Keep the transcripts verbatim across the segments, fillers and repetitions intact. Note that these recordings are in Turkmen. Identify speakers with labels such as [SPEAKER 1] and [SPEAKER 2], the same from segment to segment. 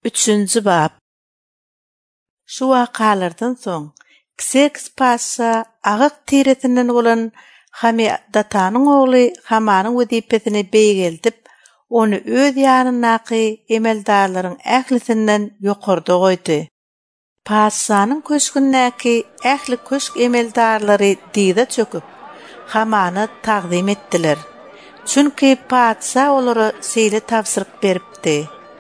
[SPEAKER 1] Üçüncü bab. Şu wakalardan soň Xerxes paşa Agak tiretinden bolan Hamedanyň ogly Hamanyň wezipesini beýgeldip, onu öz ýanynaky emeldarlaryň ählisinden ýokarda goýdy. Paşanyň köşkündäki ähli köşk emeldarlary diýde çöküp, Hamany tagdim etdiler. Çünki paşa olary seýle tapsyryk beripdi.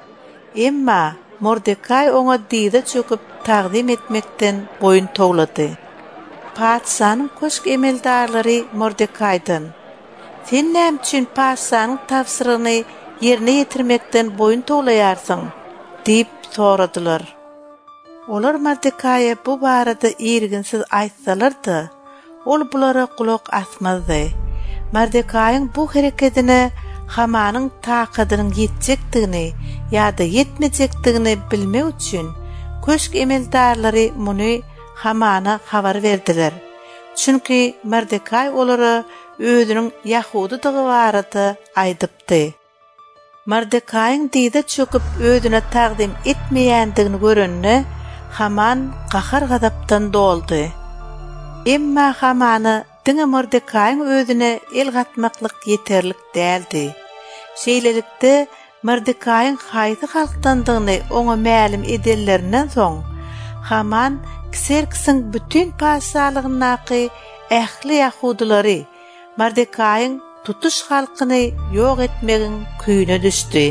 [SPEAKER 1] Emma Mordekay oňa diýde çöküp tagdim etmekden boyun toglady. Paşanyň köşk emeldarlary Mordekaydan: "Sen näme üçin paşanyň tapsyrygyny ýerine ýetirmekden boyun toglaýarsyň?" diýip soradylar. Olar Mordekaya bu barada ýerginsiz aýtsalardy, ol bulara kulak asmazdy. Mordekaýyň bu hereketini Hamanyň takadynyň ýetjekdigini ýa-da ýetmejekdigini bilmek üçin köşk emeldarlary muny Hamana habar berdiler. Çünki Mordekay olary özüniň Yahudydygy barada aýdypdy. Mordekaýyň diýde çöküp özüne tagdim etmeýändigini görenne Haman gahar gadapdan doldy. Emma Hamany diňe Mordekaýyň özüne el gatmaklyk ýeterlik däldi. Şeýlelikde Mordekaýyň haýdy halkdandygyny oňa mälim edenlerinden soň Haman Xerxesiň bütün paşalygynaky ähli Yahudylary Mordekaýyň tutuş halkyny ýok etmegiň küýüne düşdi.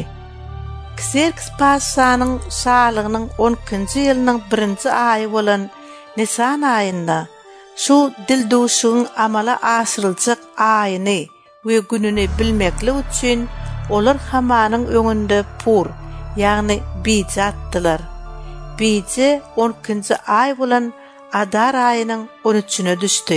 [SPEAKER 1] Xerxes paşanyň şalygynyň on ikinji ýylynyň birinji aýy bolan Nisan aýynda şu dilduşyň amala aşyryljak aýyny we gününi bilmeklik üçin olar Hamanyň öňünde pur, ýagny biýje atdylar. Biýje on ikinji aýy bolan Adar aýynyň on üçüne düşdi.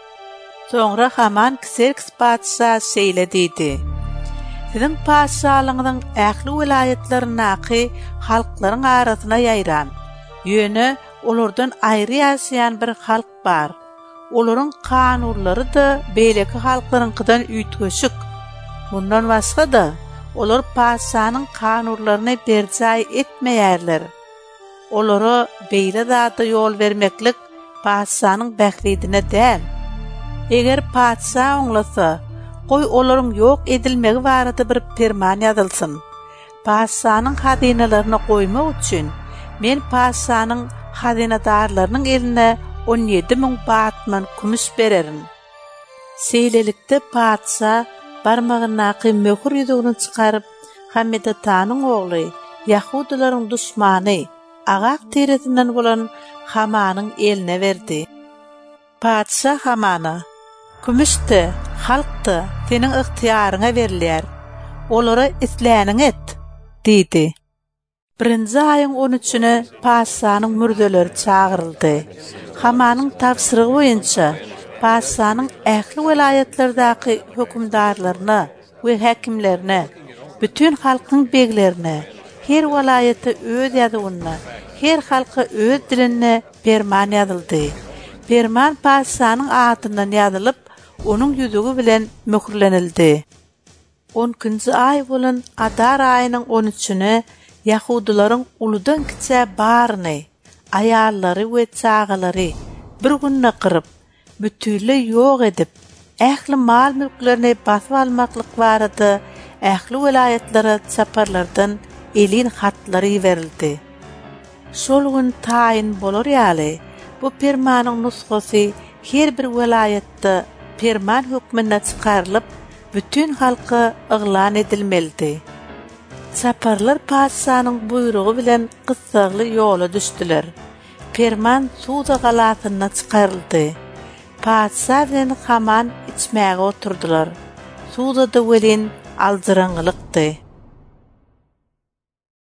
[SPEAKER 1] Soňra Haman Xerxes paşa şeýle diýdi: "Siziň paşalygyňyň ähli welayetlerinaky halklaryň arasyna ýaýran. Ýöne olardan aýry ýaşaýan bir halk bar. Olaryň kanunlary da beýleki halklaryňkydan üýtgeşik. Bundan başga da olar paşanyň kanunlaryny berjäy etmeýärler. Olara beýle zata ýol bermeklik paşanyň bählidine däl. Eger paşa oňlasa, goý olaryň ýok edilmegi barada bir ferman ýazylsyn. Paşanyň hazinalaryny goýmak üçin men paşanyň hazinadarlarynyň eline on ýedi ming batman kümüş bererim." Seýlelikde paşa barmagynaky möhür ýüzüni çykaryp Hamedanyň ogly Yahudylaryň duşmany Agak tiretinden bolan Hamanyň eline berdi. Paşa Hamana: "Kümüşde, halkda seniň ygtiýaryňa berilýär. Olara isläniň et," diýdi. Birinji aýyň on üçüne paşanyň mürdeleri çagyryldy. Hamanyň tapsyrygy boýunça paşanyň ähli welaýetlerdeäki hökümdarlaryna we häkimlerine, bütün halkyň beglerine, her welaýete öz ýazygyna, her halka öz diline ferman ýazyldy. Ferman paşanyň atyndan ýazylyp, onuň ýüzügi bilen möhürlenildi. on ikinji aýy bolan Adar aýynyň on üçüne Yahudylaryň uludan kiçe baryny, aýallary we çagalary bir günne kırıp, bütünle ýok edip, ähli mal mülklerini basyp almaklyk barada ähli welaýetlere çaparlardan elin hatlary berildi. Şol gün taýin bolar ýaly, bu fermanyň nusgasy her bir welaýetde ferman hökmüne çykarylyp, bütün halka yglan edilmeldi. Çaparlar paşanyň buyrugy bilen gyssagly ýola düşdiler. Ferman Suda galatyna çykaryldy. Paşa bilen Haman içmäge oturdular. Sudada welin aldyraňlykdy.